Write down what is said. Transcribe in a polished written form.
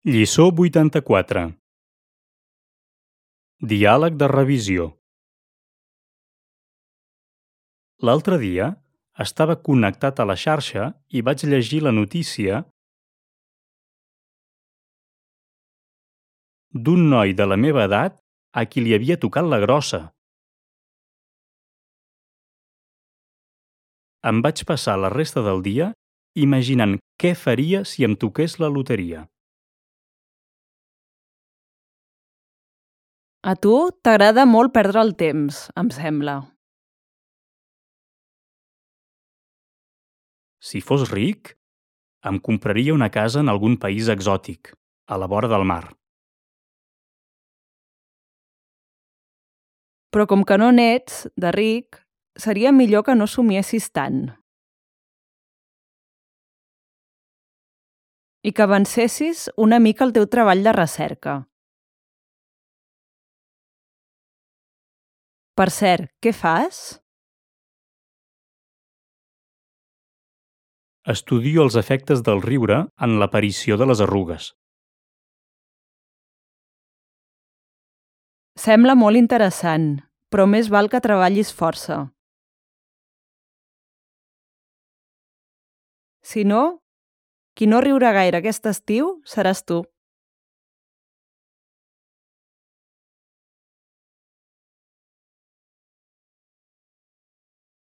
Lliçó 84. Diàleg de revisió. L'altre dia estava connectat a la xarxa i vaig llegir la notícia d'un noi de la meva edat a qui li havia tocat la grossa. Em vaig passar la resta del dia imaginant què faria si em toqués la loteria. A tu t'agrada molt perdre el temps, em sembla. Si fos ric, em compraria una casa en algun país exòtic, a la vora del mar. Però com que no n'ets, de ric, seria millor que no somiessis tant. I que avancessis una mica el teu treball de recerca. Per cert, què fas? Estudio els efectes del riure en l'aparició de les arrugues. Sembla molt interessant, però més val que treballis força. Si no, qui no riurà gaire aquest estiu seràs tu.